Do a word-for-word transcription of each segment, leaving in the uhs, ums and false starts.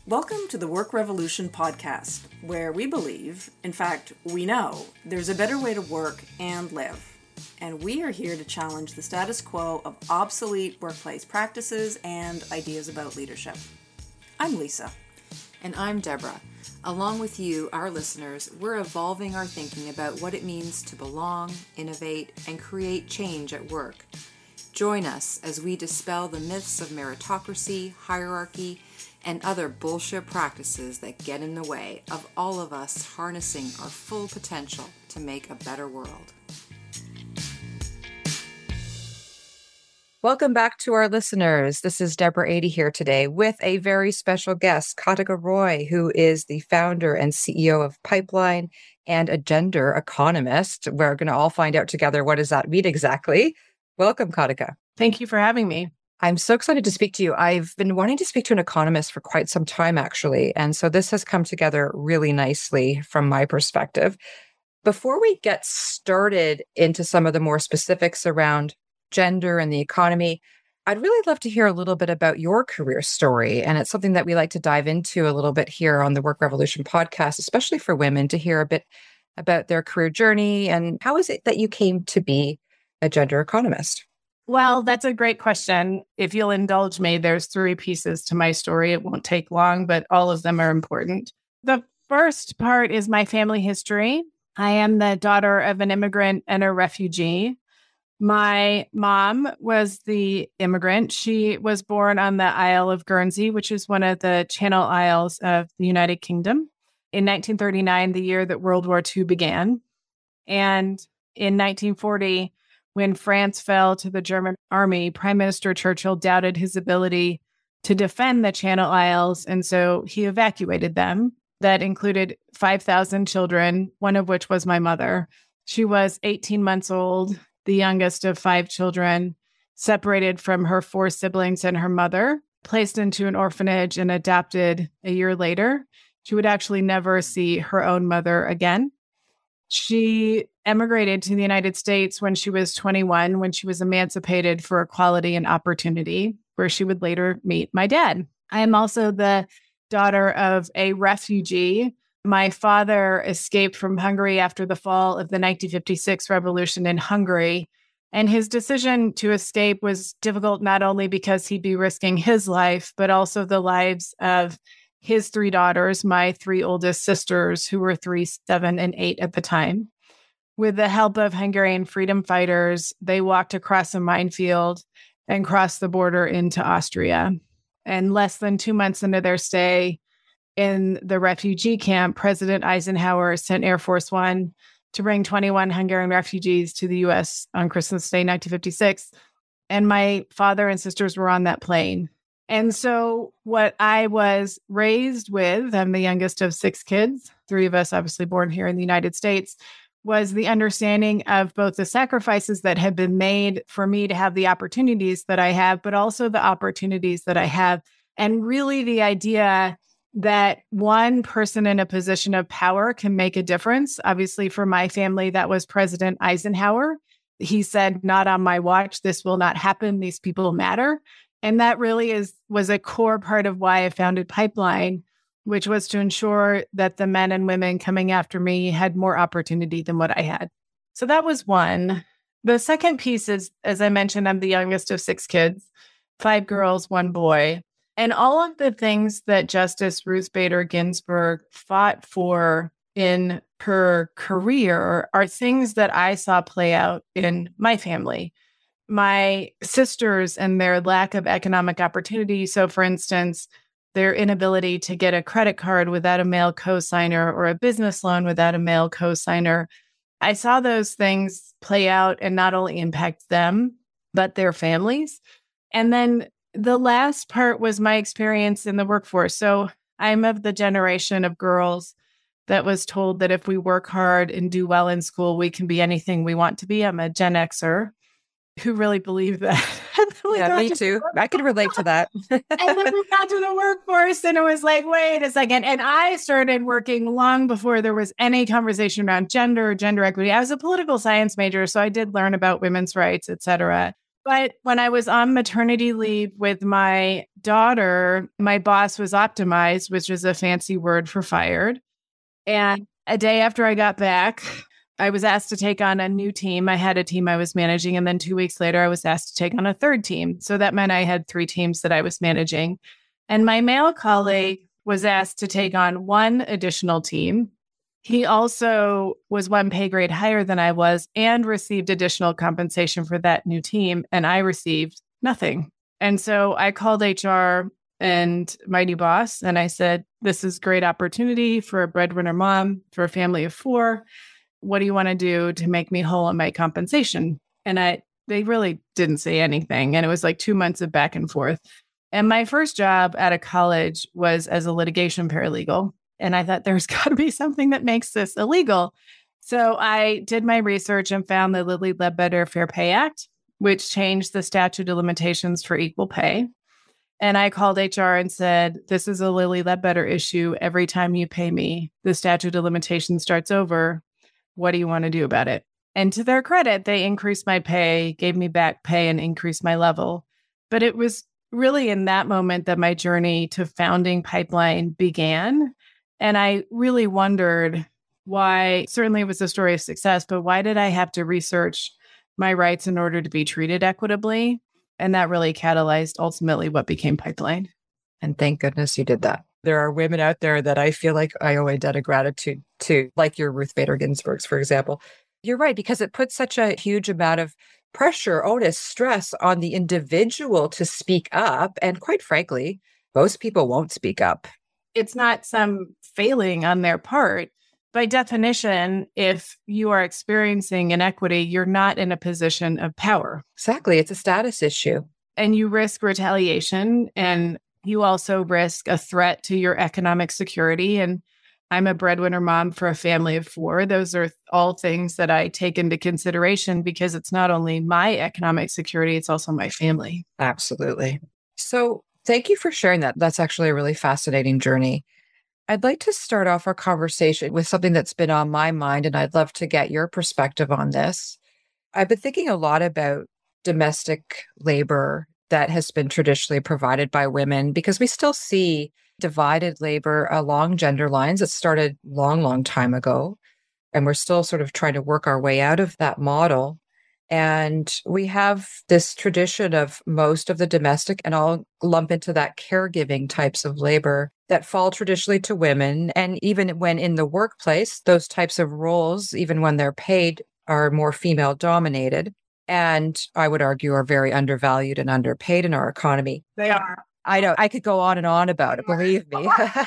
Welcome to the Work Revolution podcast, where we believe, in fact, we know, there's a better way to work and live. And we are here to challenge the status quo of obsolete workplace practices and ideas about leadership. I'm Lisa. And I'm Deborah. Along with you, our listeners, we're evolving our thinking about what it means to belong, innovate, and create change at work. Join us as we dispel the myths of meritocracy, hierarchy, and other bullshit practices that get in the way of all of us harnessing our full potential to make a better world. Welcome back to our listeners. This is Deborah Ady here today with a very special guest, Katika Roy, who is the founder and C E O of Pipeline and a gender economist. We're going to all find out together what does that mean exactly. Welcome, Katika. Thank you for having me. I'm so excited to speak to you. I've been wanting to speak to an economist for quite some time, actually. And so this has come together really nicely from my perspective. Before we get started into some of the more specifics around gender and the economy, I'd really love to hear a little bit about your career story. And it's something that we like to dive into a little bit here on the Work Revolution podcast, especially for women, to hear a bit about their career journey. And how is it that you came to be a gender economist? Well, that's a great question. If you'll indulge me, there's three pieces to my story. It won't take long, but all of them are important. The first part is my family history. I am the daughter of an immigrant and a refugee. My mom was the immigrant. She was born on the Isle of Guernsey, which is one of the Channel Isles of the United Kingdom, in nineteen thirty-nine, the year that World War Two began. And in nineteen forty, when France fell to the German army, Prime Minister Churchill doubted his ability to defend the Channel Isles, and so he evacuated them. That included five thousand children, one of which was my mother. She was eighteen months old, the youngest of five children, separated from her four siblings and her mother, placed into an orphanage and adopted a year later. She would actually never see her own mother again. She emigrated to the United States when she was twenty-one, when she was emancipated for equality and opportunity, where she would later meet my dad. I am also the daughter of a refugee. My father escaped from Hungary after the fall of the nineteen fifty-six revolution in Hungary. And his decision to escape was difficult not only because he'd be risking his life, but also the lives of his three daughters, my three oldest sisters, who were three, seven, and eight at the time. With the help of Hungarian freedom fighters, they walked across a minefield and crossed the border into Austria. And less than two months into their stay in the refugee camp, President Eisenhower sent Air Force One to bring twenty-one Hungarian refugees to the U S on Christmas Day, nineteen fifty-six. And my father and sisters were on that plane. And so what I was raised with, I'm the youngest of six kids, three of us obviously born here in the United States, was the understanding of both the sacrifices that had been made for me to have the opportunities that I have, but also the opportunities that I have. And really the idea that one person in a position of power can make a difference. Obviously, for my family, that was President Eisenhower. He said, "Not on my watch. This will not happen. These people matter." And that really is was a core part of why I founded Pipeline, which was to ensure that the men and women coming after me had more opportunity than what I had. So that was one. The second piece is, as I mentioned, I'm the youngest of six kids, five girls, one boy. And all of the things that Justice Ruth Bader Ginsburg fought for in her career are things that I saw play out in my family. My sisters and their lack of economic opportunity. So, for instance, their inability to get a credit card without a male cosigner or a business loan without a male cosigner. I saw those things play out and not only impact them, but their families. And then the last part was my experience in the workforce. So I'm of the generation of girls that was told that if we work hard and do well in school, we can be anything we want to be. I'm a Gen Xer who really believed that. Yeah, me too. I could relate to that. And then we got to the workforce and it was like, wait a second. And I started working long before there was any conversation around gender or gender equity. I was a political science major, so I did learn about women's rights, et cetera. But when I was on maternity leave with my daughter, my boss was optimized, which is a fancy word for fired. And a day after I got back, I was asked to take on a new team. I had a team I was managing. And then two weeks later, I was asked to take on a third team. So that meant I had three teams that I was managing. And my male colleague was asked to take on one additional team. He also was one pay grade higher than I was and received additional compensation for that new team. And I received nothing. And so I called H R and my new boss, and I said, this is great opportunity for a breadwinner mom, for a family of four. What do you want to do to make me whole on my compensation? And I, they really didn't say anything. And it was like two months of back and forth. And my first job out of college was as a litigation paralegal. And I thought there's got to be something that makes this illegal. So I did my research and found the Lilly Ledbetter Fair Pay Act, which changed the statute of limitations for equal pay. And I called H R and said, this is a Lilly Ledbetter issue. Every time you pay me, the statute of limitations starts over. What do you want to do about it? And to their credit, they increased my pay, gave me back pay, and increased my level. But it was really in that moment that my journey to founding Pipeline began. And I really wondered why, certainly it was a story of success, but why did I have to research my rights in order to be treated equitably? And that really catalyzed ultimately what became Pipeline. And thank goodness you did that. There are women out there that I feel like I owe a debt of gratitude to, like your Ruth Bader Ginsburg's, for example. You're right, because it puts such a huge amount of pressure, onus, stress on the individual to speak up. And quite frankly, most people won't speak up. It's not some failing on their part. By definition, if you are experiencing inequity, you're not in a position of power. Exactly. It's a status issue. And you risk retaliation, and you also risk a threat to your economic security. And I'm a breadwinner mom for a family of four. Those are all things that I take into consideration because it's not only my economic security, it's also my family. Absolutely. So thank you for sharing that. That's actually a really fascinating journey. I'd like to start off our conversation with something that's been on my mind, and I'd love to get your perspective on this. I've been thinking a lot about domestic labor that has been traditionally provided by women because we still see divided labor along gender lines. It started long, long time ago, and we're still sort of trying to work our way out of that model. And we have this tradition of most of the domestic, and I'll lump into that caregiving types of labor that fall traditionally to women. And even when in the workplace, those types of roles, even when they're paid, are more female dominated. And I would argue are very undervalued and underpaid in our economy. They are. I know I could go on and on about it, believe me.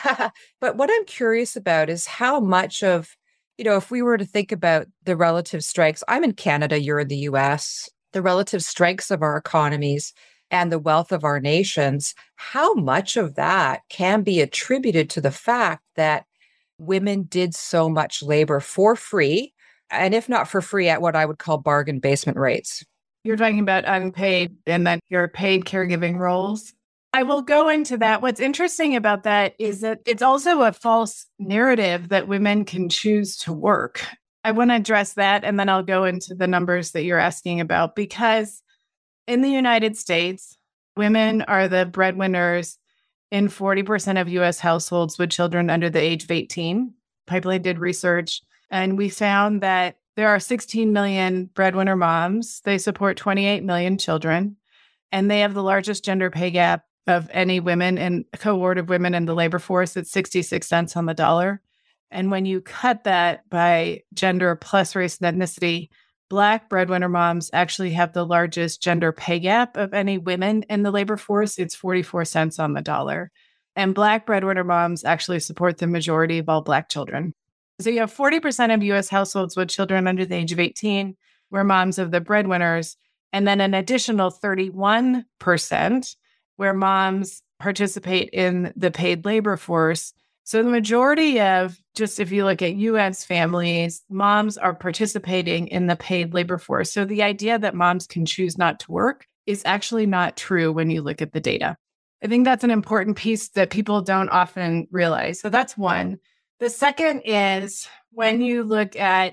But what I'm curious about is how much of, you know, if we were to think about the relative strengths, I'm in Canada, you're in the U S, the relative strengths of our economies and the wealth of our nations, how much of that can be attributed to the fact that women did so much labor for free, and if not for free, at what I would call bargain basement rates? You're talking about unpaid and then your paid caregiving roles. I will go into that. What's interesting about that is that it's also a false narrative that women can choose to work. I want to address that, and then I'll go into the numbers that you're asking about, because in the United States, women are the breadwinners in forty percent of U S households with children under the age of eighteen. Pipeline did research, and we found that there are sixteen million breadwinner moms. They support twenty-eight million children, and they have the largest gender pay gap of any women and cohort of women in the labor force. It's sixty-six cents on the dollar. And when you cut that by gender plus race and ethnicity, Black breadwinner moms actually have the largest gender pay gap of any women in the labor force. It's forty-four cents on the dollar. And Black breadwinner moms actually support the majority of all Black children. So you have forty percent of U S households with children under the age of eighteen where moms are the breadwinners, and then an additional thirty-one percent where moms participate in the paid labor force. So the majority of, just if you look at U S families, moms are participating in the paid labor force. So the idea that moms can choose not to work is actually not true when you look at the data. I think that's an important piece that people don't often realize. So that's one. The second is when you look at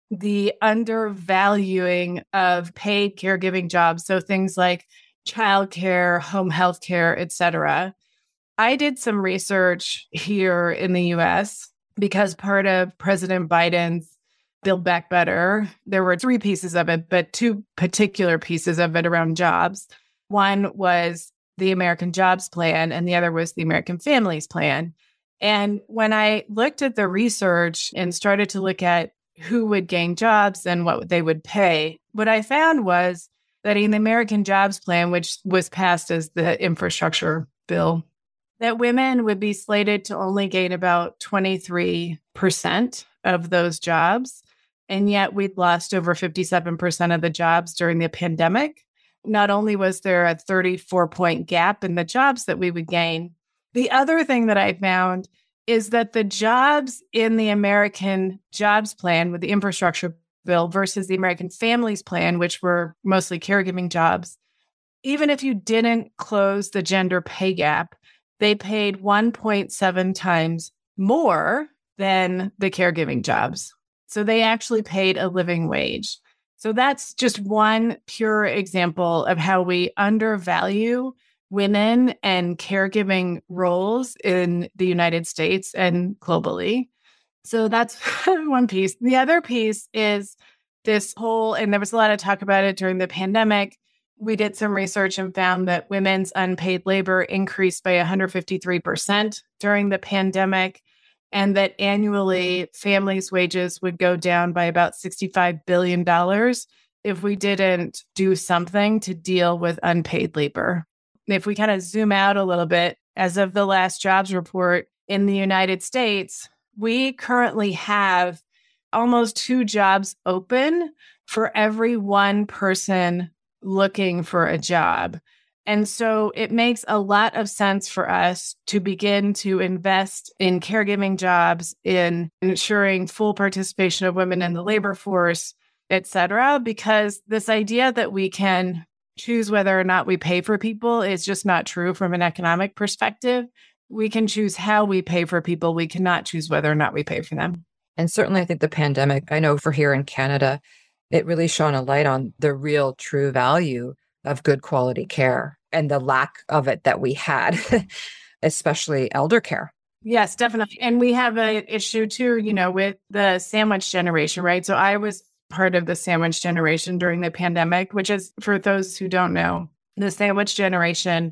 the undervaluing of paid caregiving jobs. So things like childcare, home health care, et cetera. I did some research here in the U S because part of President Biden's Build Back Better, there were three pieces of it, but two particular pieces of it around jobs. One was the American Jobs Plan, and the other was the American Families Plan. And when I looked at the research and started to look at who would gain jobs and what they would pay, what I found was that in the American Jobs Plan, which was passed as the infrastructure bill, that women would be slated to only gain about twenty-three percent of those jobs. And yet we'd lost over fifty-seven percent of the jobs during the pandemic. Not only was there a thirty-four point gap in the jobs that we would gain, the other thing that I found is that the jobs in the American Jobs Plan with the infrastructure bill versus the American Families Plan, which were mostly caregiving jobs, even if you didn't close the gender pay gap, they paid one point seven times more than the caregiving jobs. So they actually paid a living wage. So that's just one pure example of how we undervalue women and caregiving roles in the United States and globally. So that's one piece. The other piece is this whole, and there was a lot of talk about it during the pandemic. We did some research and found that women's unpaid labor increased by one hundred fifty-three percent during the pandemic, and that annually families' wages would go down by about sixty-five billion dollars if we didn't do something to deal with unpaid labor. If we kind of zoom out a little bit, as of the last jobs report in the United States, we currently have almost two jobs open for every one person looking for a job. And so it makes a lot of sense for us to begin to invest in caregiving jobs, in ensuring full participation of women in the labor force, et cetera, because this idea that we can choose whether or not we pay for people is just not true from an economic perspective. We can choose how we pay for people. We cannot choose whether or not we pay for them. And certainly, I think the pandemic, I know for here in Canada, it really shone a light on the real true value of good quality care and the lack of it that we had, especially elder care. Yes, definitely. And we have an issue too, you know, with the sandwich generation, right? So I was part of the sandwich generation during the pandemic, which is, for those who don't know, the sandwich generation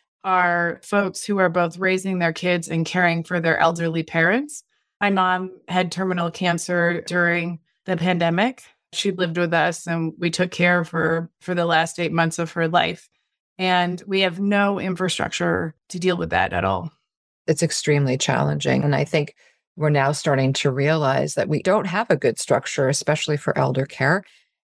are folks who are both raising their kids and caring for their elderly parents. My mom had terminal cancer during the pandemic. She lived with us and we took care of her for the last eight months of her life. And we have no infrastructure to deal with that at all. It's extremely challenging. And I think we're now starting to realize that we don't have a good structure, especially for elder care.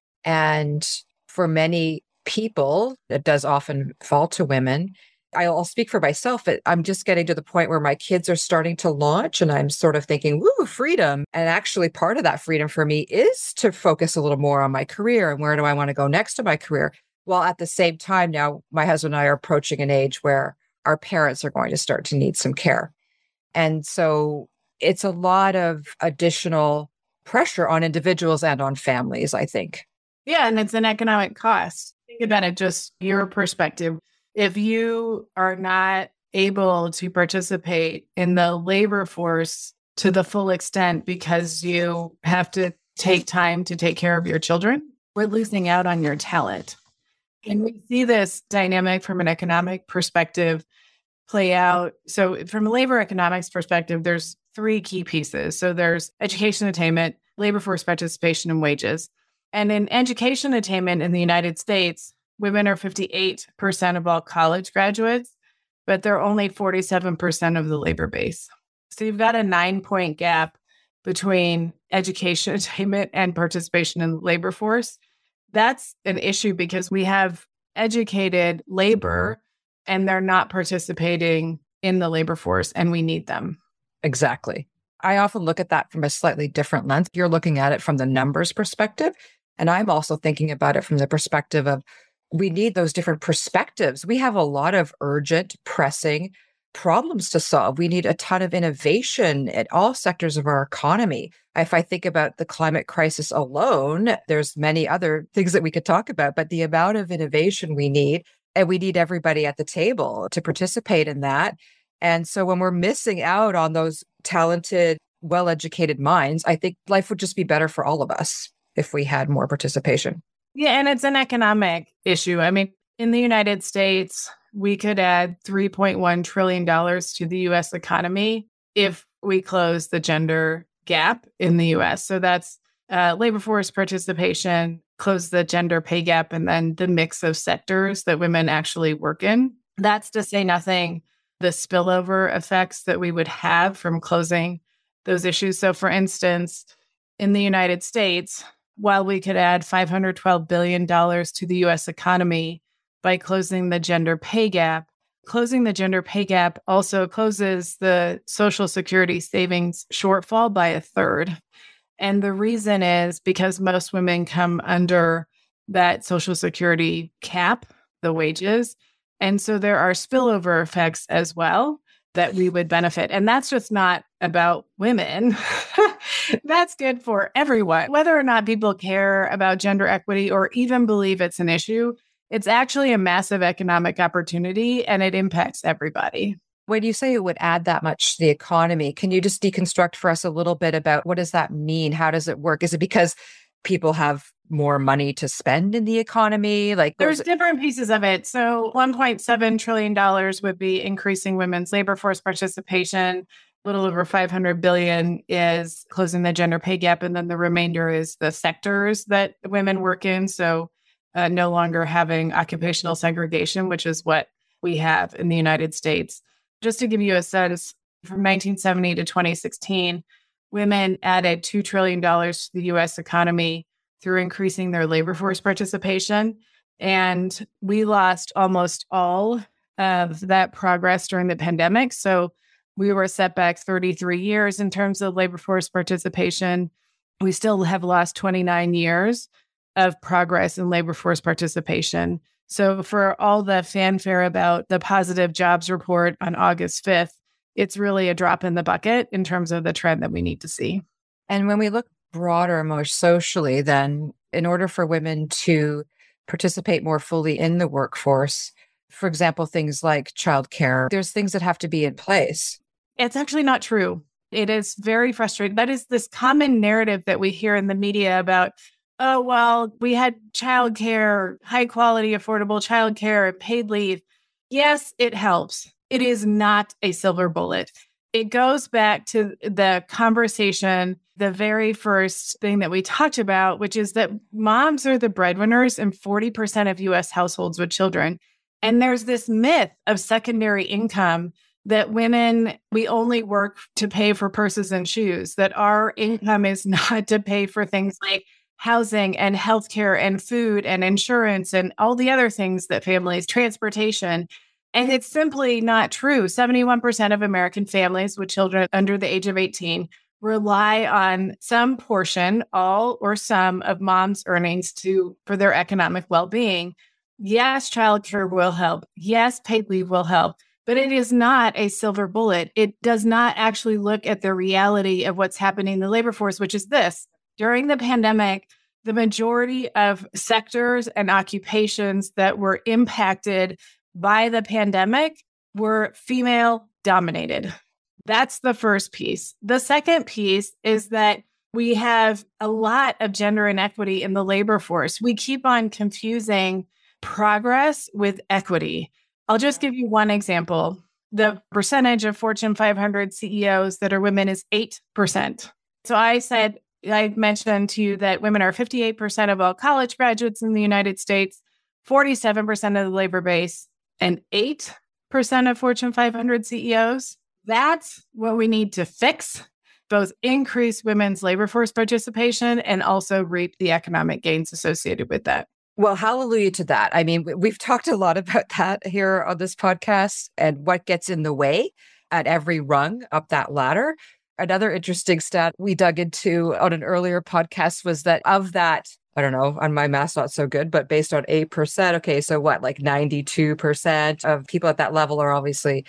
And for many people, it does often fall to women. I'll speak for myself. I'm just getting to the point where my kids are starting to launch and I'm sort of thinking, woo, freedom. And actually part of that freedom for me is to focus a little more on my career and where do I want to go next to my career? While at the same time now, my husband and I are approaching an age where our parents are going to start to need some care. And so it's a lot of additional pressure on individuals and on families, I think. Yeah, and it's an economic cost. Think about it, just your perspective. If you are not able to participate in the labor force to the full extent because you have to take time to take care of your children, we're losing out on your talent. And we see this dynamic from an economic perspective play out. So from a labor economics perspective, there's three key pieces. So there's education attainment, labor force participation, and wages. And in education attainment in the United States, women are fifty-eight percent of all college graduates, but they're only forty-seven percent of the labor base. So you've got a nine-point gap between education attainment and participation in the labor force. That's an issue because we have educated labor and they're not participating in the labor force, and we need them. Exactly. I often look at that from a slightly different lens. You're looking at it from the numbers perspective, and I'm also thinking about it from the perspective of we need those different perspectives. We have a lot of urgent, pressing problems to solve. We need a ton of innovation at all sectors of our economy. If I think about the climate crisis alone, there's many other things that we could talk about, but the amount of innovation we need, and we need everybody at the table to participate in that. And so when we're missing out on those talented, well-educated minds, I think life would just be better for all of us if we had more participation. Yeah, and it's an economic issue. I mean, in the United States, we could add three point one trillion dollars to the U S economy if we close the gender gap in the U S. So that's uh, labor force participation, close the gender pay gap, and then the mix of sectors that women actually work in. That's to say nothing the spillover effects that we would have from closing those issues. So for instance, in the United States, while we could add five hundred twelve billion dollars to the U S economy by closing the gender pay gap, closing the gender pay gap also closes the Social Security savings shortfall by a third. And the reason is because most women come under that Social Security cap, the wages. And so there are spillover effects as well that we would benefit. And that's just not about women. That's good for everyone. Whether or not people care about gender equity or even believe it's an issue, it's actually a massive economic opportunity and it impacts everybody. When you say it would add that much to the economy, can you just deconstruct for us a little bit about what does that mean? How does it work? Is it because people have more money to spend in the economy? Like there's different pieces of it. So one point seven trillion dollars would be increasing women's labor force participation. A little over five hundred billion dollars is closing the gender pay gap. And then the remainder is the sectors that women work in. So uh, no longer having occupational segregation, which is what we have in the United States. Just to give you a sense, from nineteen seventy to twenty sixteen, women added two trillion dollars to the U S economy through increasing their labor force participation. And we lost almost all of that progress during the pandemic. So we were set back thirty-three years in terms of labor force participation. We still have lost twenty-nine years of progress in labor force participation. So for all the fanfare about the positive jobs report on August fifth, it's really a drop in the bucket in terms of the trend that we need to see. And when we look broader, more socially, then in order for women to participate more fully in the workforce, for example, things like childcare, there's things that have to be in place. It's actually not true. It is very frustrating. That is this common narrative that we hear in the media about, oh, well, we had childcare, high quality, affordable childcare, and paid leave. Yes, it helps. It is not a silver bullet. It goes back to the conversation, the very first thing that we talked about, which is that moms are the breadwinners in forty percent of U S households with children. And there's this myth of secondary income that women, we only work to pay for purses and shoes, that our income is not to pay for things like housing and healthcare and food and insurance and all the other things that families, transportation. And it's simply not true. seventy-one percent of American families with children under the age of eighteen rely on some portion, all or some of mom's earnings to for their economic well-being. Yes, childcare will help. Yes, paid leave will help. But it is not a silver bullet. It does not actually look at the reality of what's happening in the labor force, which is this. During the pandemic, the majority of sectors and occupations that were impacted by the pandemic were female dominated. That's the first piece. The second piece is that we have a lot of gender inequity in the labor force. We keep on confusing progress with equity. I'll just give you one example. The percentage of Fortune five hundred C E Os that are women is eight percent. So I said, I mentioned to you that women are fifty-eight percent of all college graduates in the United States, forty-seven percent of the labor base, and eight percent of Fortune five hundred C E Os. That's what we need to fix, both increase women's labor force participation and also reap the economic gains associated with that. Well, hallelujah to that. I mean, we've talked a lot about that here on this podcast and what gets in the way at every rung up that ladder. Another interesting stat we dug into on an earlier podcast was that of that, I don't know, on my math's not so good, but based on eight percent, okay, so what, like ninety-two percent of people at that level are obviously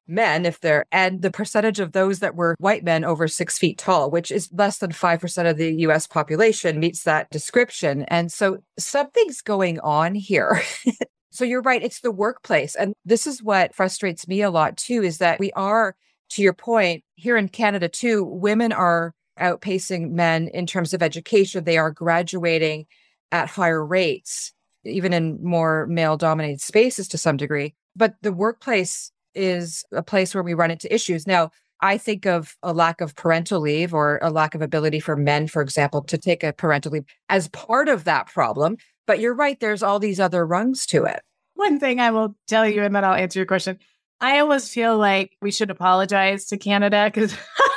men, if they're, and the percentage of those that were white men over six feet tall, which is less than five percent of the U S population, meets that description. And so something's going on here. So you're right. It's the workplace. And this is what frustrates me a lot too, is that we are, to your point, here in Canada too, women are outpacing men in terms of education. They are graduating at higher rates, even in more male-dominated spaces to some degree. But the workplace is a place where we run into issues. Now, I think of a lack of parental leave or a lack of ability for men, for example, to take a parental leave as part of that problem. But you're right, there's all these other rungs to it. One thing I will tell you, and then I'll answer your question. I always feel like we should apologize to Canada because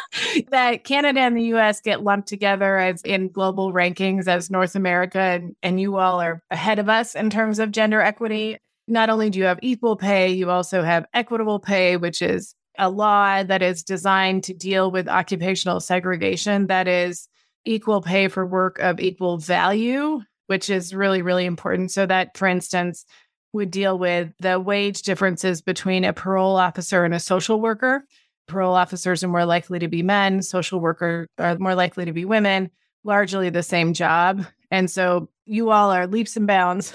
that Canada and the U S get lumped together as in global rankings as North America, and, and you all are ahead of us in terms of gender equity. Not only do you have equal pay, you also have equitable pay, which is a law that is designed to deal with occupational segregation. That is equal pay for work of equal value, which is really, really important. So that, for instance, would deal with the wage differences between a parole officer and a social worker. Parole officers are more likely to be men, social workers are more likely to be women, largely the same job. And so you all are leaps and bounds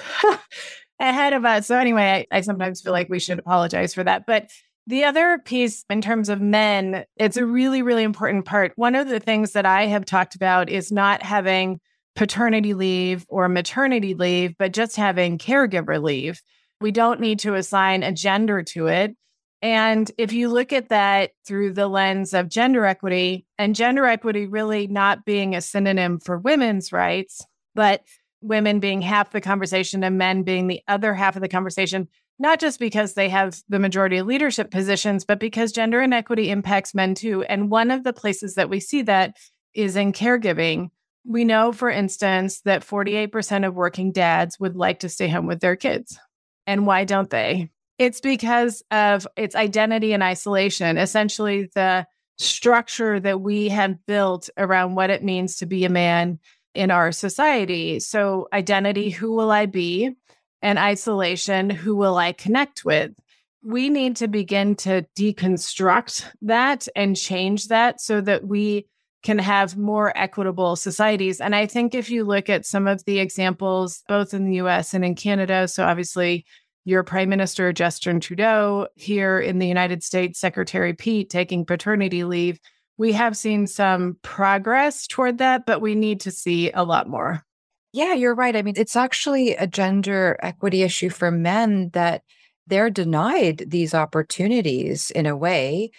ahead of us. So anyway, I, I sometimes feel like we should apologize for that. But the other piece in terms of men, it's a really, really important part. One of the things that I have talked about is not having paternity leave or maternity leave, but just having caregiver leave. We don't need to assign a gender to it. And if you look at that through the lens of gender equity, and gender equity really not being a synonym for women's rights, but women being half the conversation and men being the other half of the conversation, not just because they have the majority of leadership positions, but because gender inequity impacts men too. And one of the places that we see that is in caregiving. We know, for instance, that forty-eight percent of working dads would like to stay home with their kids. And why don't they? It's because of its identity and isolation, essentially the structure that we have built around what it means to be a man in our society. So identity, who will I be? And isolation, who will I connect with? We need to begin to deconstruct that and change that so that we can have more equitable societies. And I think if you look at some of the examples, both in the U S and in Canada, so obviously your Prime Minister, Justin Trudeau, here in the United States, Secretary Pete taking paternity leave, we have seen some progress toward that, but we need to see a lot more. Yeah, you're right. I mean, it's actually a gender equity issue for men that they're denied these opportunities in a way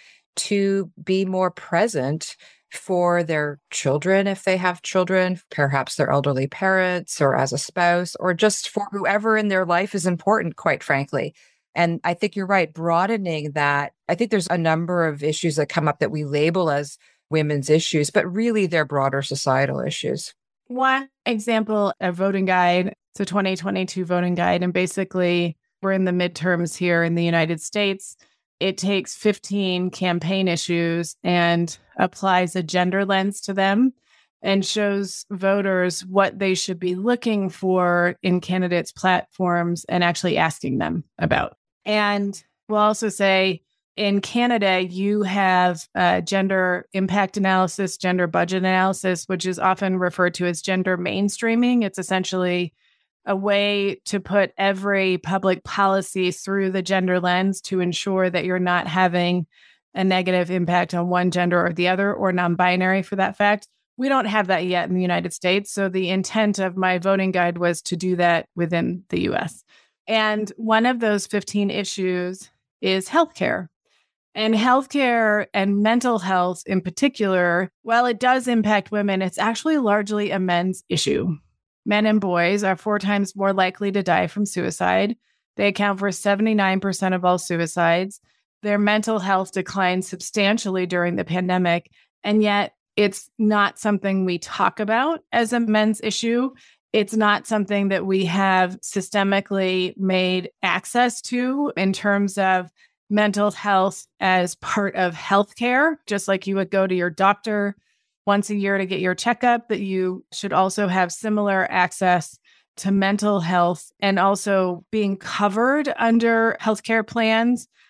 to be more present for their children, if they have children, perhaps their elderly parents, or as a spouse, or just for whoever in their life is important, quite frankly. And I think you're right, broadening that. I think there's a number of issues that come up that we label as women's issues, but really they're broader societal issues. One example, a voting guide, it's a twenty twenty-two voting guide, and basically we're in the midterms here in the United States. It takes fifteen campaign issues and applies a gender lens to them and shows voters what they should be looking for in candidates' platforms and actually asking them about. And we'll also say in Canada, you have uh, gender impact analysis, gender budget analysis, which is often referred to as gender mainstreaming. It's essentially a way to put every public policy through the gender lens to ensure that you're not having a negative impact on one gender or the other, or non-binary for that fact. We don't have that yet in the United States. So the intent of my voting guide was to do that within the U S. And one of those fifteen issues is healthcare. And healthcare and mental health in particular, while it does impact women, it's actually largely a men's issue. Men and boys are four times more likely to die from suicide. They account for seventy-nine percent of all suicides. Their mental health declined substantially during the pandemic, and yet it's not something we talk about as a men's issue. It's not something that we have systemically made access to in terms of mental health as part of healthcare, just like you would go to your doctor once a year to get your checkup, that you should also have similar access to mental health and also being covered under healthcare plans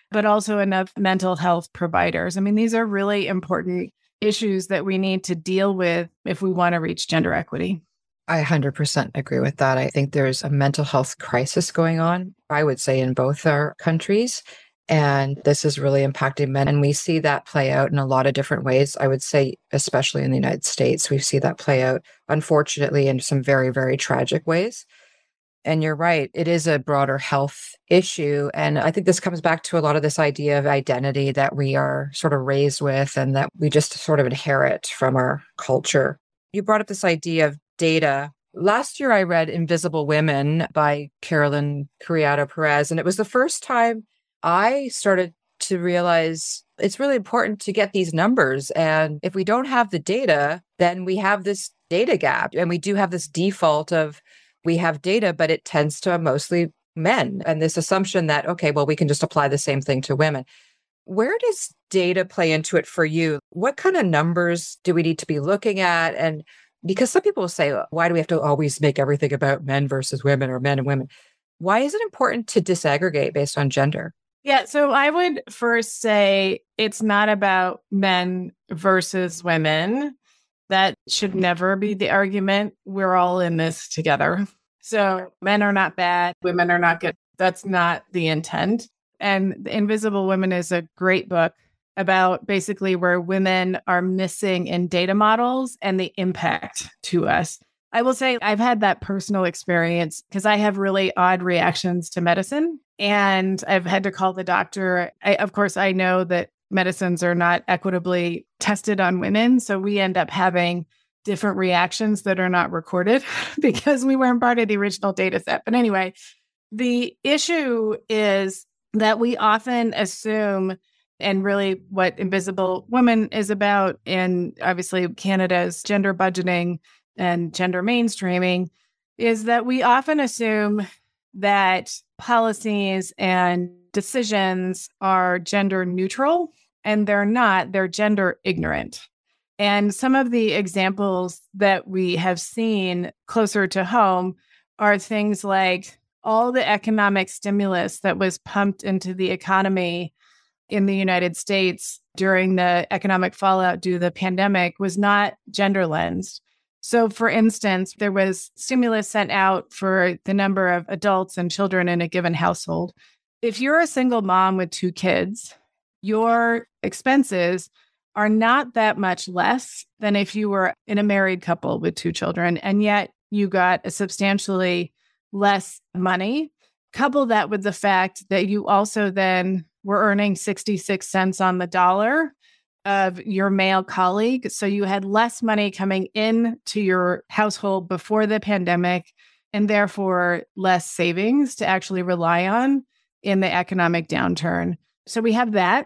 but also enough mental health providers. I mean, these are really important issues that we need to deal with if we want to reach gender equity. I one hundred percent agree with that. I think there's a mental health crisis going on, I would say, in both our countries. And this is really impacting men. And we see that play out in a lot of different ways. I would say, especially in the United States, we see that play out, unfortunately, in some very, very tragic ways. And you're right, it is a broader health issue. And I think this comes back to a lot of this idea of identity that we are sort of raised with and that we just sort of inherit from our culture. You brought up this idea of data. Last year, I read Invisible Women by Carolyn Criado Perez, and it was the first time I started to realize it's really important to get these numbers. And if we don't have the data, then we have this data gap. And we do have this default of we have data, but it tends to mostly men. And this assumption that, okay, well, we can just apply the same thing to women. Where does data play into it for you? What kind of numbers do we need to be looking at? And because some people will say, why do we have to always make everything about men versus women or men and women? Why is it important to disaggregate based on gender? Yeah, so I would first say it's not about men versus women. That should never be the argument. We're all in this together. So men are not bad, women are not good. That's not the intent. And Invisible Women is a great book about basically where women are missing in data models and the impact to us. I will say I've had that personal experience because I have really odd reactions to medicine. And I've had to call the doctor. I, of course, I know that medicines are not equitably tested on women. So we end up having different reactions that are not recorded because we weren't part of the original data set. But anyway, the issue is that we often assume, and really what Invisible Women is about, and obviously Canada's gender budgeting and gender mainstreaming, is that we often assume that policies and decisions are gender neutral, and they're not. They're gender ignorant. And some of the examples that we have seen closer to home are things like all the economic stimulus that was pumped into the economy in the United States during the economic fallout due to the pandemic was not gender lensed. So, for instance, there was stimulus sent out for the number of adults and children in a given household. If you're a single mom with two kids, your expenses are not that much less than if you were in a married couple with two children, and yet you got a substantially less money. Couple that with the fact that you also then were earning sixty-six cents on the dollar of your male colleague. So you had less money coming in to your household before the pandemic, and therefore less savings to actually rely on in the economic downturn. So we have that.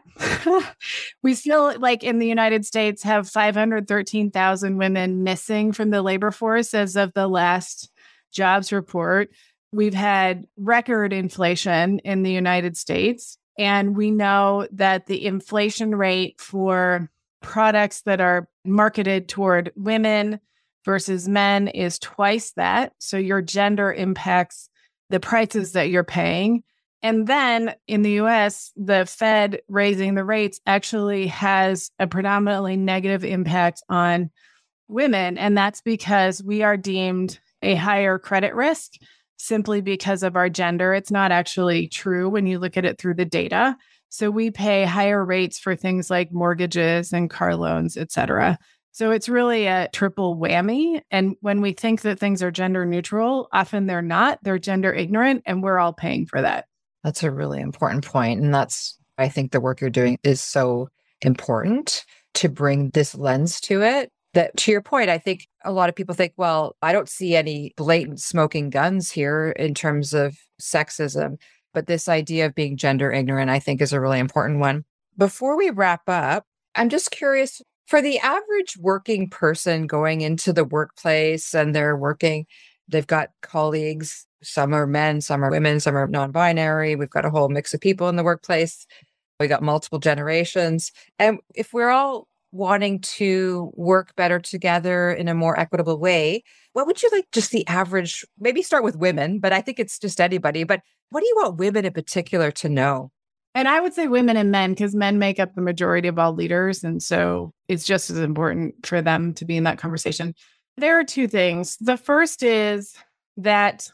We still, like in the United States, have five hundred thirteen thousand women missing from the labor force as of the last jobs report. We've had record inflation in the United States. And we know that the inflation rate for products that are marketed toward women versus men is twice that. So your gender impacts the prices that you're paying. And then in the U S, the Fed raising the rates actually has a predominantly negative impact on women. And that's because we are deemed a higher credit risk simply because of our gender. It's not actually true when you look at it through the data. So we pay higher rates for things like mortgages and car loans, et cetera. So it's really a triple whammy. And when we think that things are gender neutral, often they're not. They're gender ignorant, and we're all paying for that. That's a really important point. And that's, I think the work you're doing is so important to bring this lens to it. That, to your point, I think a lot of people think, well, I don't see any blatant smoking guns here in terms of sexism. But this idea of being gender ignorant, I think, is a really important one. Before we wrap up, I'm just curious, for the average working person going into the workplace and they're working, they've got colleagues, some are men, some are women, some are non-binary. We've got a whole mix of people in the workplace. We got multiple generations. And if we're all wanting to work better together in a more equitable way, what would you like just the average, maybe start with women, but I think it's just anybody, but what do you want women in particular to know? And I would say women and men, because men make up the majority of all leaders. And so it's just as important for them to be in that conversation. There are two things. The first is that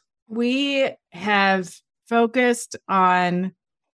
we have focused on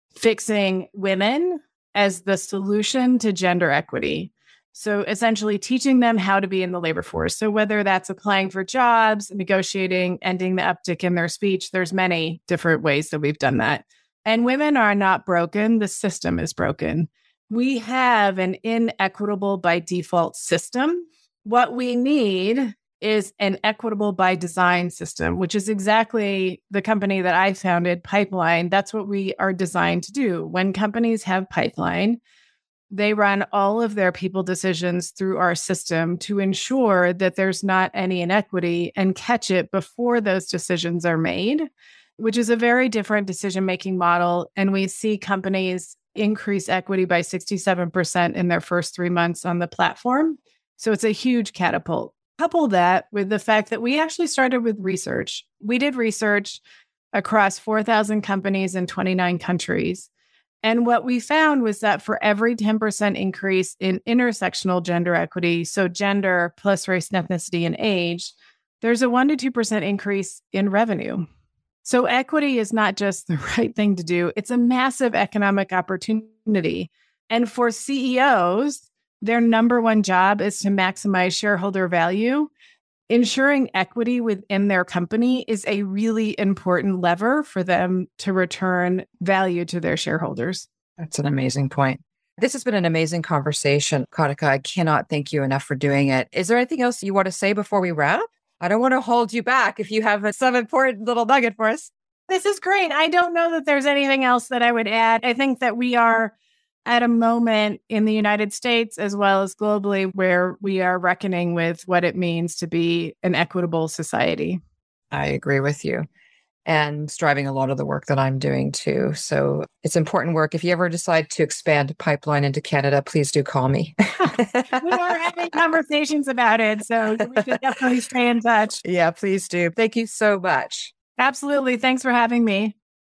fixing women as the solution to gender equity. So essentially teaching them how to be in the labor force. So whether that's applying for jobs, negotiating, ending the uptick in their speech, there's many different ways that we've done that. And women are not broken. The system is broken. We have an inequitable by default system. What we need is an equitable by design system, which is exactly the company that I founded, Pipeline. That's what we are designed to do. When companies have Pipeline, they run all of their people decisions through our system to ensure that there's not any inequity and catch it before those decisions are made, which is a very different decision-making model. And we see companies increase equity by sixty-seven percent in their first three months on the platform. So it's a huge catapult. Couple that with the fact that we actually started with research. We did research across four thousand companies in twenty-nine countries. And what we found was that for every ten percent increase in intersectional gender equity, so gender plus race, ethnicity, and age, there's a one to two percent increase in revenue. So equity is not just the right thing to do, it's a massive economic opportunity. And for C E Os, their number one job is to maximize shareholder value. Ensuring equity within their company is a really important lever for them to return value to their shareholders. That's an amazing point. This has been an amazing conversation, Katika. I cannot thank you enough for doing it. Is there anything else you want to say before we wrap? I don't want to hold you back if you have some important little nugget for us. This is great. I don't know that there's anything else that I would add. I think that we are at a moment in the United States as well as globally where we are reckoning with what it means to be an equitable society. I agree with you. And it's driving a lot of the work that I'm doing too. So it's important work. If you ever decide to expand Pipeline into Canada, please do call me. We are having conversations about it. So we should definitely stay in touch. Yeah, please do. Thank you so much. Absolutely. Thanks for having me.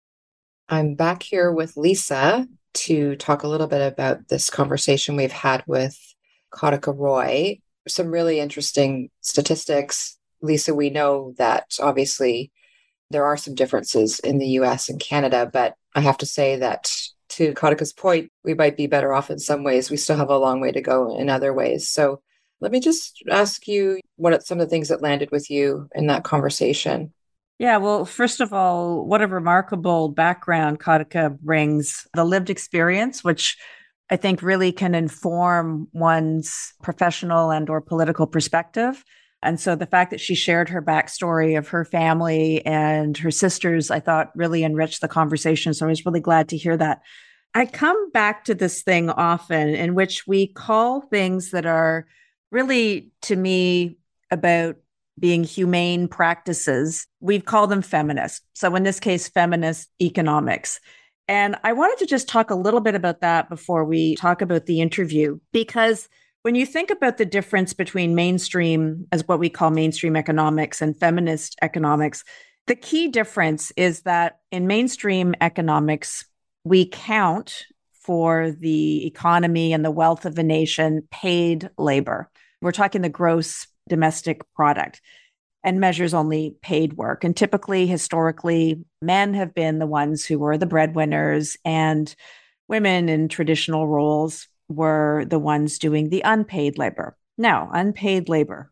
I'm back here with Lisa to talk a little bit about this conversation we've had with Katika Roy. Some really interesting statistics. Lisa, we know that obviously there are some differences in the U S and Canada, but I have to say that to Katika's point, we might be better off in some ways. We still have a long way to go in other ways. So let me just ask you what are some of the things that landed with you in that conversation. Yeah, well, first of all, what a remarkable background Katika brings, the lived experience, which I think really can inform one's professional and or political perspective. And so the fact that she shared her backstory of her family and her sisters, I thought really enriched the conversation. So I was really glad to hear that. I come back to this thing often in which we call things that are really, to me, about being humane practices, we've called them feminist. So in this case, feminist economics. And I wanted to just talk a little bit about that before we talk about the interview, because when you think about the difference between mainstream, as what we call mainstream economics, and feminist economics, the key difference is that in mainstream economics, we count for the economy and the wealth of a nation paid labor. We're talking the gross domestic product and measures only paid work. And typically, historically, men have been the ones who were the breadwinners, and women in traditional roles were the ones doing the unpaid labor. Now, unpaid labor.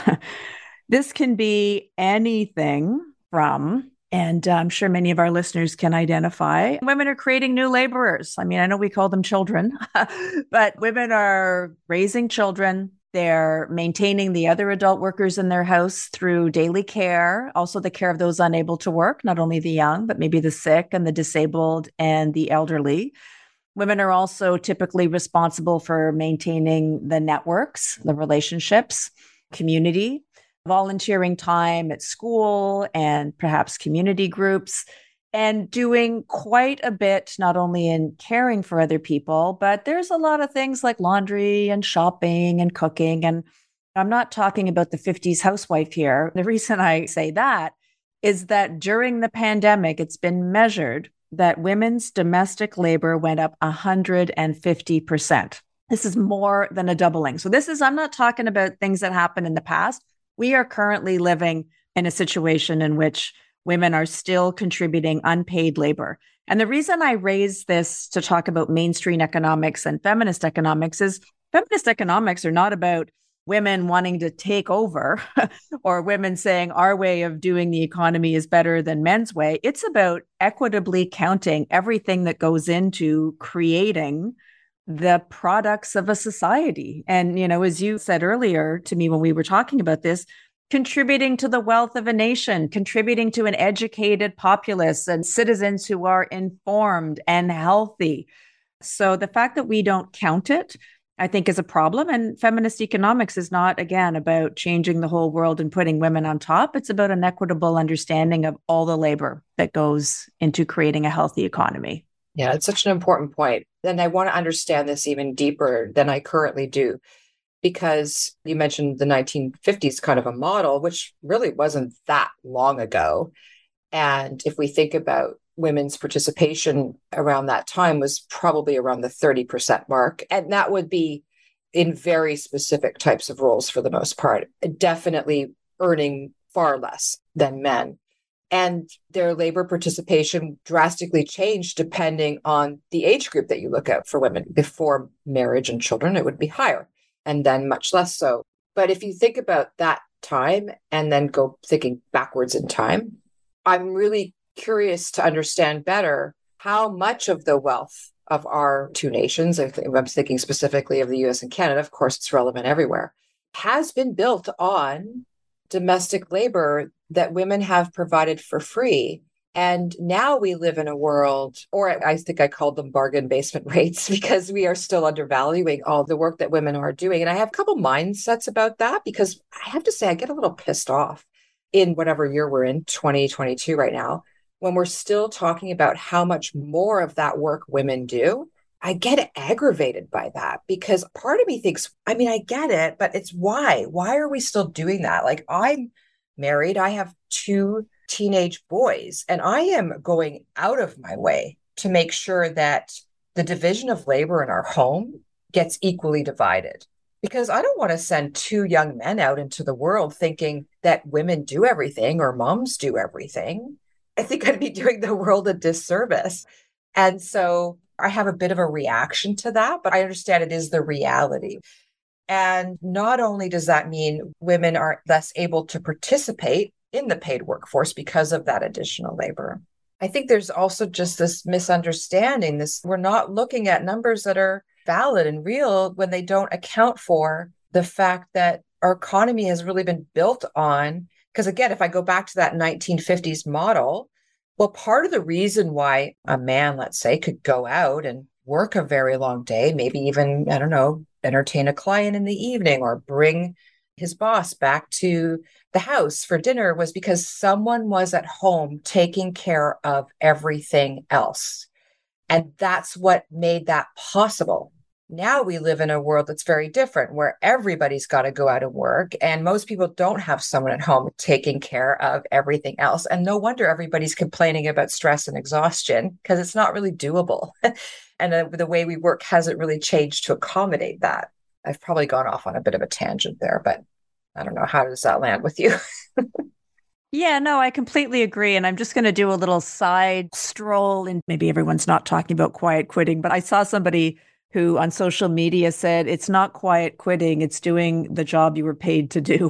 This can be anything from, and I'm sure many of our listeners can identify, women are creating new laborers. I mean, I know we call them children, but women are raising children. They're maintaining the other adult workers in their house through daily care, also the care of those unable to work, not only the young, but maybe the sick and the disabled and the elderly. Women are also typically responsible for maintaining the networks, the relationships, community, volunteering time at school and perhaps community groups, and doing quite a bit, not only in caring for other people, but there's a lot of things like laundry and shopping and cooking. And I'm not talking about the fifties housewife here. The reason I say that is that during the pandemic, it's been measured that women's domestic labor went up one hundred fifty percent. This is more than a doubling. So this is, I'm not talking about things that happened in the past. We are currently living in a situation in which women are still contributing unpaid labor. And the reason I raise this to talk about mainstream economics and feminist economics is feminist economics are not about women wanting to take over or women saying our way of doing the economy is better than men's way. It's about equitably counting everything that goes into creating the products of a society. And, you know, as you said earlier to me when we were talking about this, contributing to the wealth of a nation, contributing to an educated populace and citizens who are informed and healthy. So the fact that we don't count it, I think, is a problem. And feminist economics is not, again, about changing the whole world and putting women on top. It's about an equitable understanding of all the labor that goes into creating a healthy economy. Yeah, it's such an important point. And I want to understand this even deeper than I currently do, because you mentioned the nineteen fifties kind of a model, which really wasn't that long ago. And if we think about women's participation around that time was probably around the thirty percent mark. And that would be in very specific types of roles for the most part, definitely earning far less than men. And their labor participation drastically changed depending on the age group that you look at for women. Before marriage and children, it would be higher, and then much less so. But if you think about that time and then go thinking backwards in time, I'm really curious to understand better how much of the wealth of our two nations, if I'm thinking specifically of the U S and Canada, of course it's relevant everywhere, has been built on domestic labor that women have provided for free. And now we live in a world, or I think I called them bargain basement rates, because we are still undervaluing all the work that women are doing. And I have a couple mindsets about that, because I have to say I get a little pissed off in whatever year we're in, twenty twenty-two right now, when we're still talking about how much more of that work women do. I get aggravated by that, because part of me thinks, I mean, I get it, but it's why? Why are we still doing that? Like, I'm married, I have two teenage boys, and I am going out of my way to make sure that the division of labor in our home gets equally divided. Because I don't want to send two young men out into the world thinking that women do everything or moms do everything. I think I'd be doing the world a disservice. And so I have a bit of a reaction to that, but I understand it is the reality. And not only does that mean women are less able to participate in the paid workforce because of that additional labor, I think there's also just this misunderstanding. This, we're not looking at numbers that are valid and real when they don't account for the fact that our economy has really been built on, because again, if I go back to that nineteen fifties model, well, part of the reason why a man, let's say, could go out and work a very long day, maybe even, I don't know, entertain a client in the evening or bring his boss back to the house for dinner, was because someone was at home taking care of everything else. And that's what made that possible. Now we live in a world that's very different, where everybody's got to go out and work, and most people don't have someone at home taking care of everything else. And no wonder everybody's complaining about stress and exhaustion, because it's not really doable. And uh, the way we work hasn't really changed to accommodate that. I've probably gone off on a bit of a tangent there, but I don't know. How does that land with you? Yeah, no, I completely agree. And I'm just going to do a little side stroll. And maybe everyone's not talking about quiet quitting, but I saw somebody who on social media said, it's not quiet quitting, it's doing the job you were paid to do.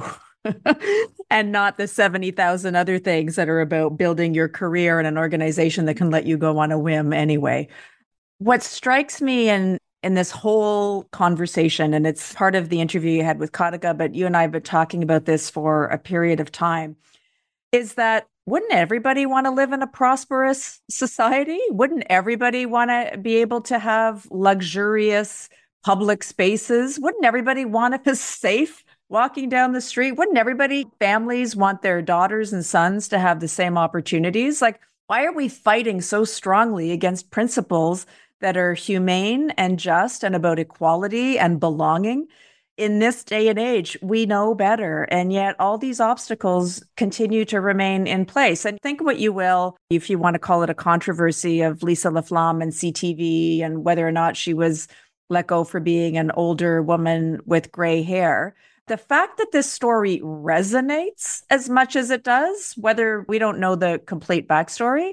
And not the seventy thousand other things that are about building your career in an organization that can let you go on a whim anyway. What strikes me in in this whole conversation, and it's part of the interview you had with Kataka, but you and I have been talking about this for a period of time, is that wouldn't everybody want to live in a prosperous society? Wouldn't everybody want to be able to have luxurious public spaces? Wouldn't everybody want to be safe walking down the street? Wouldn't everybody, families want their daughters and sons to have the same opportunities? Like, why are we fighting so strongly against principles that are humane and just and about equality and belonging? in this day and age, we know better. And yet all these obstacles continue to remain in place. And think what you will, if you want to call it a controversy of Lisa Laflamme and C T V and whether or not she was let go for being an older woman with gray hair. The fact that this story resonates as much as it does, whether we don't know the complete backstory,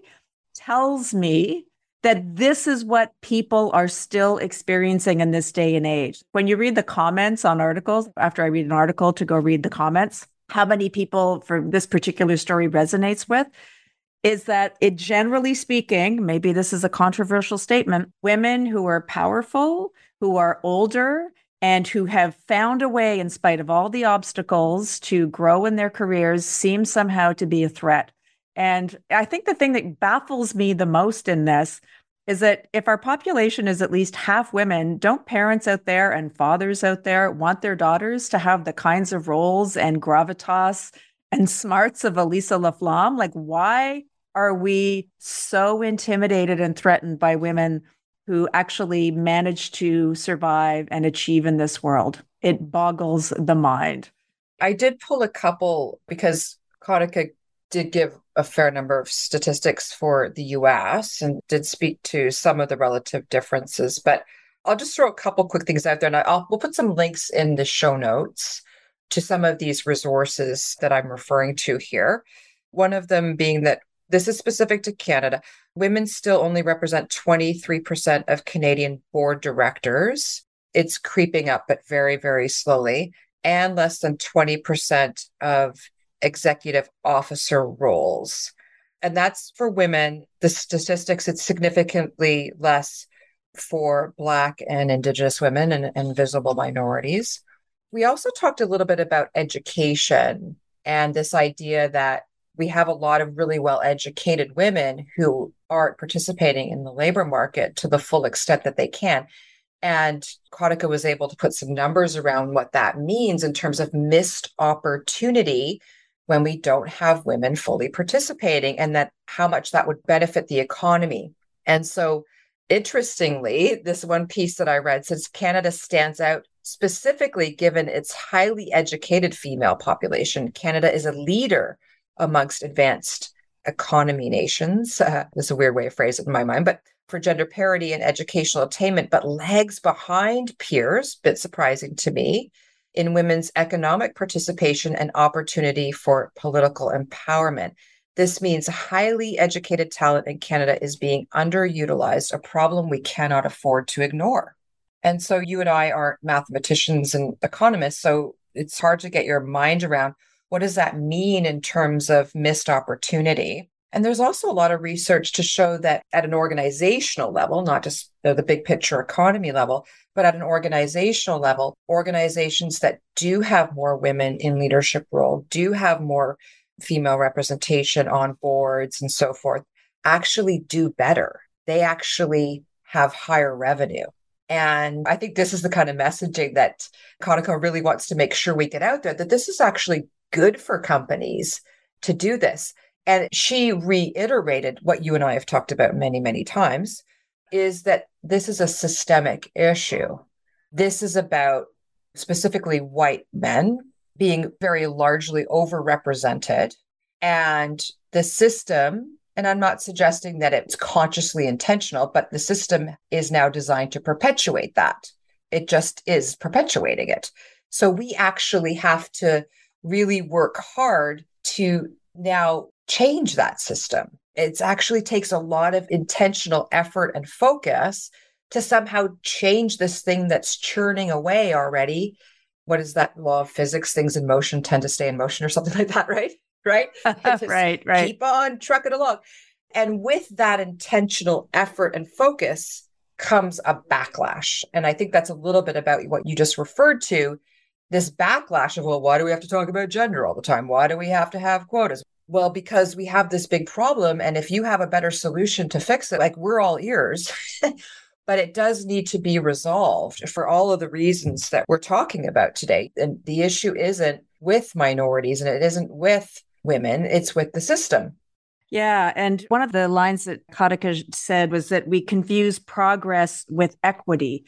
tells me that this is what people are still experiencing in this day and age. When you read the comments on articles, after I read an article to go read the comments, how many people for this particular story resonates with is that it, generally speaking, maybe this is a controversial statement, women who are powerful, who are older, and who have found a way in spite of all the obstacles to grow in their careers seem somehow to be a threat. And I think the thing that baffles me the most in this is that if our population is at least half women, don't parents out there and fathers out there want their daughters to have the kinds of roles and gravitas and smarts of a Lisa Laflamme? Like, why are we so intimidated and threatened by women who actually manage to survive and achieve in this world? It boggles the mind. I did pull a couple because Kanika did give a fair number of statistics for the U S and did speak to some of the relative differences. But I'll just throw a couple quick things out there, and I'll we'll put some links in the show notes to some of these resources that I'm referring to here. One of them being that this is specific to Canada. Women still only represent twenty-three percent of Canadian board directors. It's creeping up, but very, very slowly, and less than twenty percent of executive officer roles. And that's for women. The statistics, it's significantly less for Black and Indigenous women and, and visible minorities. We also talked a little bit about education and this idea that we have a lot of really well-educated women who aren't participating in the labor market to the full extent that they can. And Kanika was able to put some numbers around what that means in terms of missed opportunity when we don't have women fully participating, and that how much that would benefit the economy. And so, interestingly, this one piece that I read says Canada stands out specifically given its highly educated female population. Canada is a leader amongst advanced economy nations. Uh, that's a weird way of phrasing it in my mind, but for gender parity and educational attainment, but lags behind peers, a bit surprising to me, in women's economic participation and opportunity for political empowerment. This means highly educated talent in Canada is being underutilized, a problem we cannot afford to ignore. And so you and I aren't mathematicians and economists, so it's hard to get your mind around what does that mean in terms of missed opportunity. And there's also a lot of research to show that at an organizational level, not just the, the big picture economy level, but at an organizational level, organizations that do have more women in leadership role, do have more female representation on boards and so forth, actually do better. They actually have higher revenue. And I think this is the kind of messaging that Kanika really wants to make sure we get out there, that this is actually good for companies to do this. And she reiterated what you and I have talked about many, many times, is that this is a systemic issue. This is about specifically white men being very largely overrepresented. And the system, and I'm not suggesting that it's consciously intentional, but the system is now designed to perpetuate that. It just is perpetuating it. So we actually have to really work hard to now change that system. It actually takes a lot of intentional effort and focus to somehow change this thing that's churning away already. What is that law of physics? Things in motion tend to stay in motion or something like that, right? Right? right, right. Keep on trucking along. And with that intentional effort and focus comes a backlash. And I think that's a little bit about what you just referred to, this backlash of, well, why do we have to talk about gender all the time? Why do we have to have quotas? Well, because we have this big problem. And if you have a better solution to fix it, like, we're all ears. But it does need to be resolved for all of the reasons that we're talking about today. And the issue isn't with minorities and it isn't with women, it's with the system. Yeah. And one of the lines that Kanika said was that we confuse progress with equity.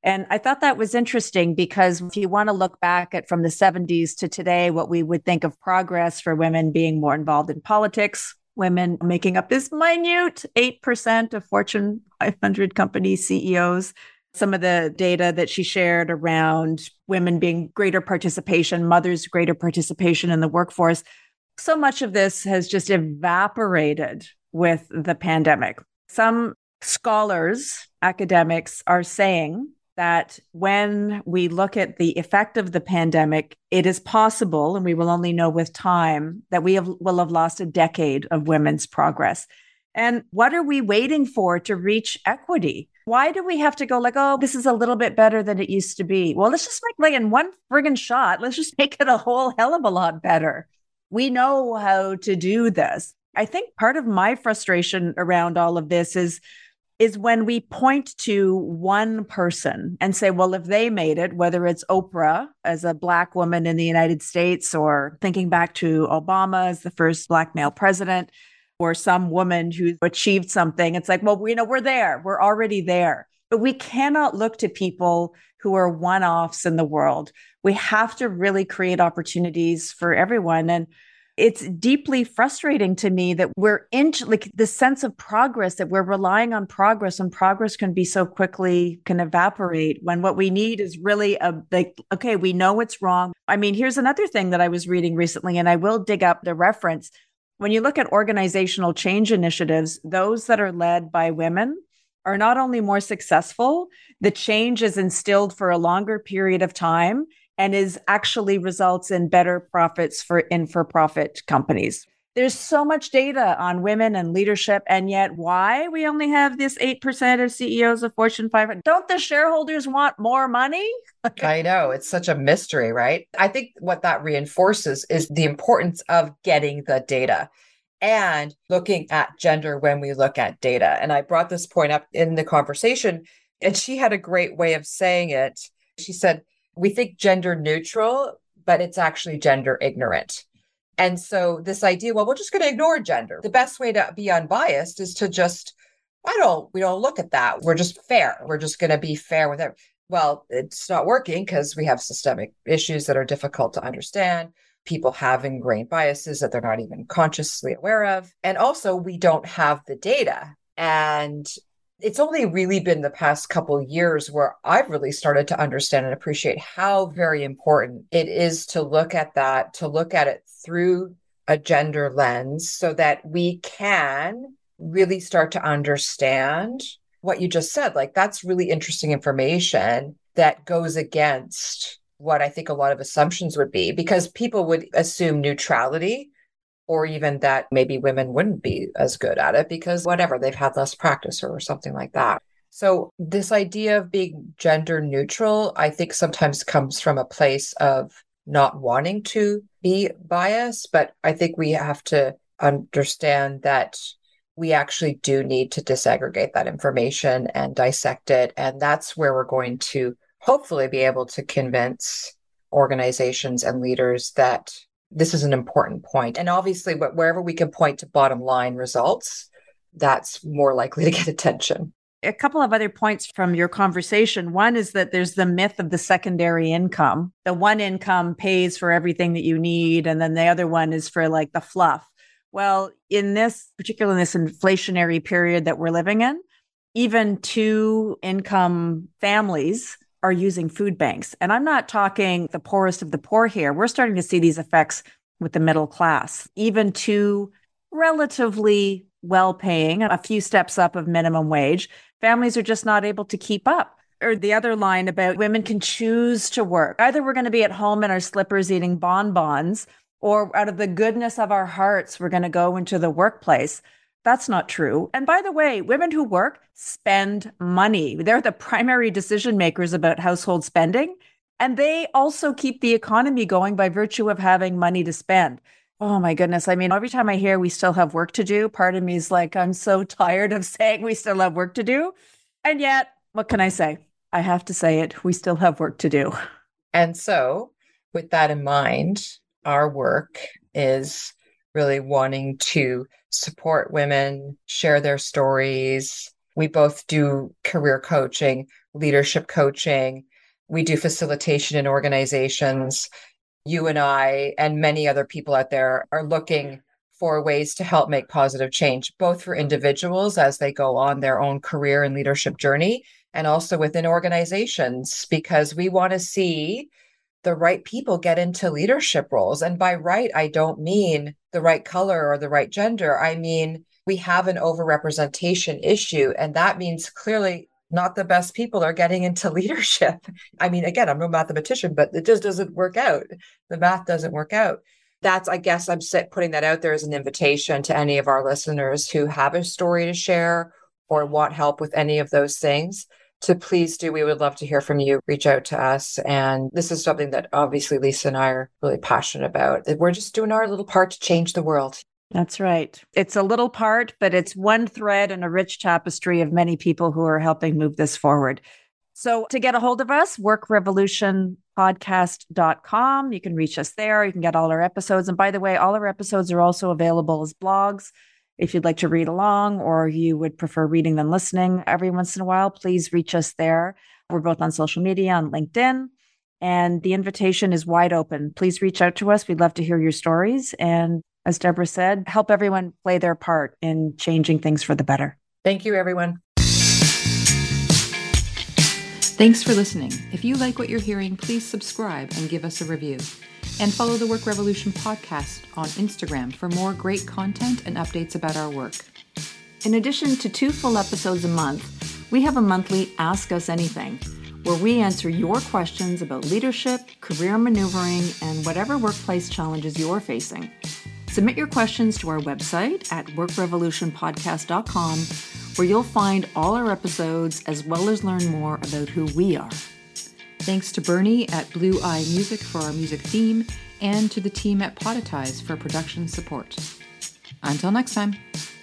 And I thought that was interesting because if you want to look back at from the seventies to today, what we would think of progress for women being more involved in politics, women making up this minute eight percent of Fortune five hundred company C E Os. Some of the data that she shared around women being greater participation, mothers' greater participation in the workforce. So much of this has just evaporated with the pandemic. Some scholars, academics are saying that when we look at the effect of the pandemic, it is possible, and we will only know with time, that we have, will have lost a decade of women's progress. And what are we waiting for to reach equity? Why do we have to go like, oh, this is a little bit better than it used to be? Well, let's just make like in one friggin' shot, let's just make it a whole hell of a lot better. We know how to do this. I think part of my frustration around all of this is, is when we point to one person and say, well, if they made it, whether it's Oprah as a Black woman in the United States, or thinking back to Obama as the first Black male president, or some woman who achieved something, it's like, well, we know we're there. We're already there. But we cannot look to people who are one-offs in the world. We have to really create opportunities for everyone. And it's deeply frustrating to me that we're in like the sense of progress, that we're relying on progress, and progress can be so quickly can evaporate when what we need is really a like, okay, we know it's wrong. I mean, here's another thing that I was reading recently, and I will dig up the reference. When you look at organizational change initiatives, those that are led by women are not only more successful, the change is instilled for a longer period of time and is actually results in better profits for in for-profit companies. There's so much data on women and leadership, and yet why we only have this eight percent of C E Os of Fortune five hundred? Don't the shareholders want more money? I know. It's such a mystery, right? I think what that reinforces is the importance of getting the data and looking at gender when we look at data. And I brought this point up in the conversation, and she had a great way of saying it. She said, we think gender neutral, but it's actually gender ignorant. And so this idea, well, we're just going to ignore gender. The best way to be unbiased is to just, I don't, we don't look at that. We're just fair. We're just going to be fair with it. Well, it's not working because we have systemic issues that are difficult to understand. People have ingrained biases that they're not even consciously aware of. And also we don't have the data. And it's only really been the past couple of years where I've really started to understand and appreciate how very important it is to look at that, to look at it through a gender lens so that we can really start to understand what you just said. Like, that's really interesting information that goes against what I think a lot of assumptions would be, because people would assume neutrality, or even that maybe women wouldn't be as good at it because whatever, they've had less practice or something like that. So this idea of being gender neutral, I think sometimes comes from a place of not wanting to be biased, but I think we have to understand that we actually do need to disaggregate that information and dissect it. And that's where we're going to hopefully be able to convince organizations and leaders that this is an important point. And obviously, wherever we can point to bottom line results, that's more likely to get attention. A couple of other points from your conversation. One is that there's the myth of the secondary income. The one income pays for everything that you need, and then the other one is for like the fluff. Well, in this, particularly in this inflationary period that we're living in, even two income families are using food banks. And I'm not talking the poorest of the poor here. We're starting to see these effects with the middle class. Even two relatively well-paying, a few steps up of minimum wage, families are just not able to keep up. Or the other line about women can choose to work. Either we're going to be at home in our slippers eating bonbons, or out of the goodness of our hearts, we're going to go into the workplace. That's not true. And by the way, women who work spend money. They're the primary decision makers about household spending. And they also keep the economy going by virtue of having money to spend. Oh my goodness. I mean, every time I hear we still have work to do, part of me is like, I'm so tired of saying we still have work to do. And yet, what can I say? I have to say it. We still have work to do. And so with that in mind, our work is really wanting to support women, share their stories, We both do career coaching, leadership coaching. We do facilitation in organizations. You and I and many other people out there are looking for ways to help make positive change, both for individuals as they go on their own career and leadership journey, and also within organizations, because we want to see the right people get into leadership roles. And by right, I don't mean the right color or the right gender. I mean, we have an overrepresentation issue, and that means clearly not the best people are getting into leadership. I mean, again, I'm no mathematician, but it just doesn't work out. The math doesn't work out. That's, I guess I'm putting that out there as an invitation to any of our listeners who have a story to share or want help with any of those things, to please do. We would love to hear from you. Reach out to us. And this is something that obviously Lisa and I are really passionate about. We're just doing our little part to change the world. That's right. It's a little part, but it's one thread in a rich tapestry of many people who are helping move this forward. So to get a hold of us, work revolution podcast dot com. You can reach us there. You can get all our episodes. And by the way, all our episodes are also available as blogs. If you'd like to read along, or you would prefer reading than listening every once in a while, please reach us there. We're both on social media, on LinkedIn, and the invitation is wide open. Please reach out to us. We'd love to hear your stories. And as Deborah said, help everyone play their part in changing things for the better. Thank you, everyone. Thanks for listening. If you like what you're hearing, please subscribe and give us a review. And follow the Work Revolution podcast on Instagram for more great content and updates about our work. In addition to two full episodes a month, we have a monthly Ask Us Anything, where we answer your questions about leadership, career maneuvering, and whatever workplace challenges you're facing. Submit your questions to our website at work revolution podcast dot com, where you'll find all our episodes as well as learn more about who we are. Thanks to Bernie at Blue Eye Music for our music theme, and to the team at Podetize for production support. Until next time.